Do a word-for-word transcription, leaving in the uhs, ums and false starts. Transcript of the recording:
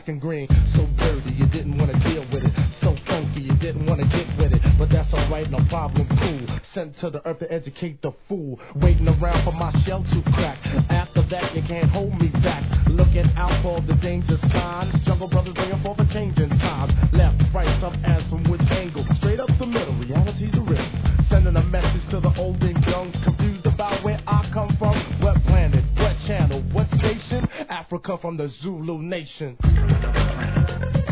black and green. So dirty, you didn't want to deal with it. So funky, you didn't want to get with it. But that's alright, no problem, cool. Sent to the earth to educate the fool. Waiting around for my shell to crack. After that, you can't hold me back. Looking out for the danger signs. Jungle Brothers bringing for the changing times. Left, right, some ass from which angle? Straight up the middle, reality the real. Sending a message to the old and young. Confused about where I come from. What planet, what channel, what station? Africa from the Zulu nation.